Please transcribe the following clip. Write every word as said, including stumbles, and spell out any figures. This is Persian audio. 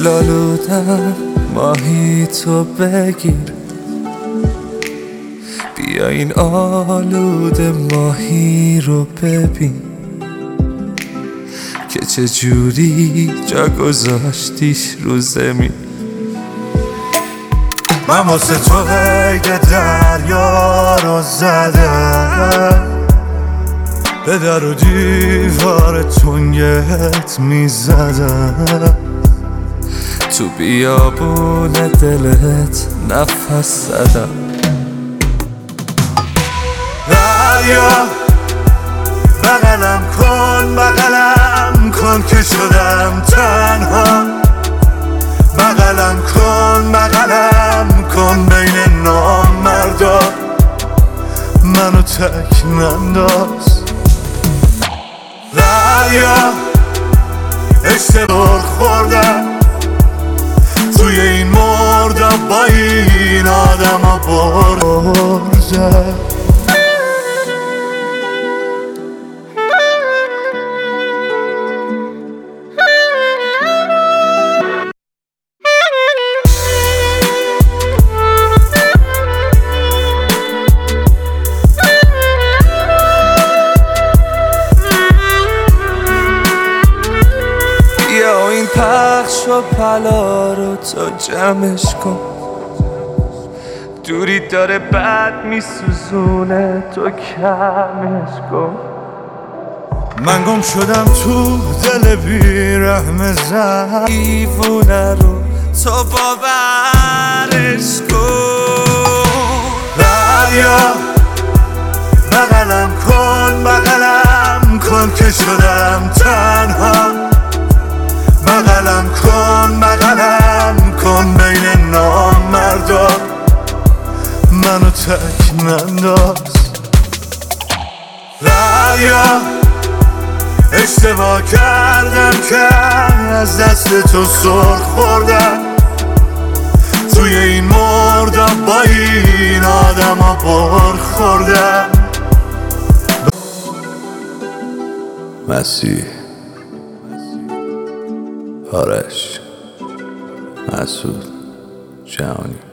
دل آلودم ماهی تو بگیر، بیا این آلوده ماهی رو ببین که چجوری جا گذاشتیش رو زمین. من واسه تو قید دریا رو زدم، به در و دیوار تنگت میزدم، تو بیابون دلت نفس زدم. دریا بغلم کن بغلم کن که شدم تنها، بغلم کن بغلم کن بین نامردا، منو تک ننداز. دریا اشتباه خوردم توی این مردم، با این آدم ها بردم. یا این پخش و پلا رو تو جمعش کن، دوری داره بد میسوزونه تو کمش کن. من گم شدم تو دل بیرحم زیفونه رو تو باورش کن. دریا بغلم کن بغلم کن که شدم تنها، بغلم کن بغلم کن بین نامردا، منو تک ننداز. دریا اشتباه کردم که از دست تو سر خوردم، توی این مردم با این آدم ها بر خوردم. مسیح، آرش، مسعود، جهانی.